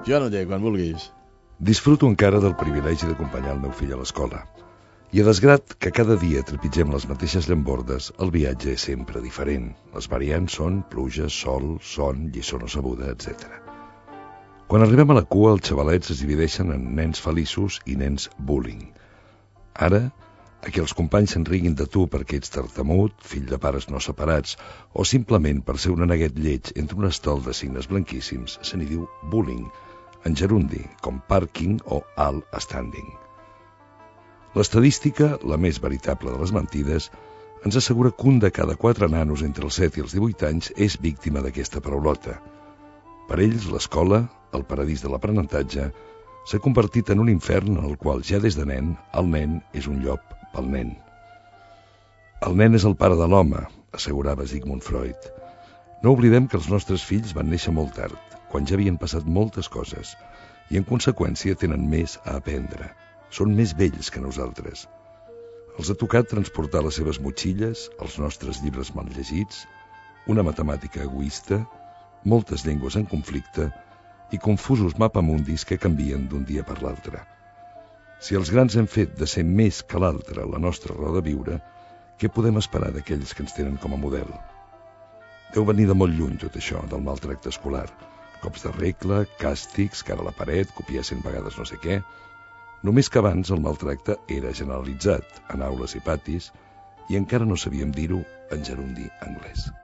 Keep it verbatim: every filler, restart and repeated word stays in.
Jo no té, quan vulguis. Disfruto encara del privilegi d'acompanyar el meu fill a l'escola. I a desgrat que cada dia trepitgem les mateixes llambordes, el viatge és sempre diferent. Les variants són pluja, sol, son, lliçó no sabuda, etcètera. Quan arribem a la cua, els xavalets es divideixen en nens feliços i nens bullying. Ara, a qui els companys se'n riguin de tu perquè ets tartamut, fill de pares no separats, o simplement per ser un aneguet lleig entre un estol de signes blanquíssims, se n'hi diu bullying, en gerundi, com parking o alt standing. L'estadística, la més veritable de les mentides, ens assegura que un de cada quatre nanos entre els set i els divuit anys és víctima d'aquesta paraulota. Per ells, l'escola, el paradís de l'aprenentatge, s'ha convertit en un infern en el qual ja des de nen, el nen és un llop pel nen. El nen és el pare de l'home, assegurava Sigmund Freud. No oblidem que els nostres fills van néixer molt tard, quan ja havien passat moltes coses, i en conseqüència tenen més a aprendre. Són més vells que nosaltres. Els ha tocat transportar les seves motxilles, els nostres llibres mal llegits, una matemàtica egoista, moltes llengües en conflicte i confusos mapamundis que canvien d'un dia per l'altre. Si els grans hem fet de ser més que l'altre la nostra raó de viure, què podem esperar d'aquells que ens tenen com a model? Deu venir de molt lluny tot això, del maltracte escolar. Cops de regla, càstigs, cara a la paret, copiar cent vegades no sé què. Només que abans el maltracte era generalitzat, en aules i patis, i encara no sabíem dir-ho en gerundi anglès.